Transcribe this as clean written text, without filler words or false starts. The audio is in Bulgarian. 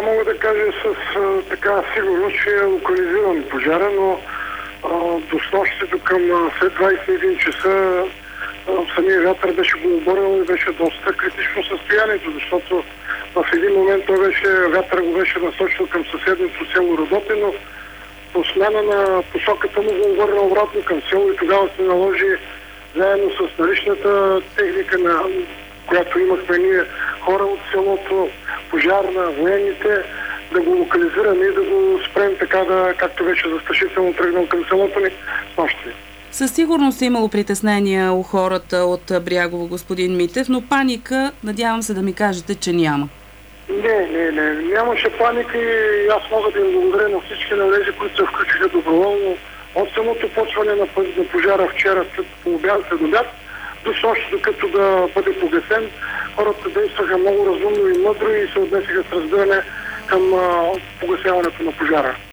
мога да кажа с така сигурност, че е локализиран пожара, но до снощи до към след 21 часа самия вятър беше го обърнал и беше доста критично състоянието, защото в един момент вятър го беше насочил към съседното село Родопи, но по смяна на посоката му го обърна обратно към село и тогава се наложи заедно с наличната техника, която имахме ние, хора от селото, пожарна, военните, да го локализираме и да го спрем така, както беше застрашително тръгнал към селото ни с нощи. Със сигурност е имало притеснения у хората от Брягово, господин Митев, но паника, надявам се да ми кажете, че няма. Не. Нямаше паника и аз мога да им благодаря на всички тези, които се включиха доброволно от самото почване на пожара вчера след обяд, до снощи, докато да бъде погасен. Хората действаха много разумно и мъдро и се отнесеха с разбиране към погасяването на пожара.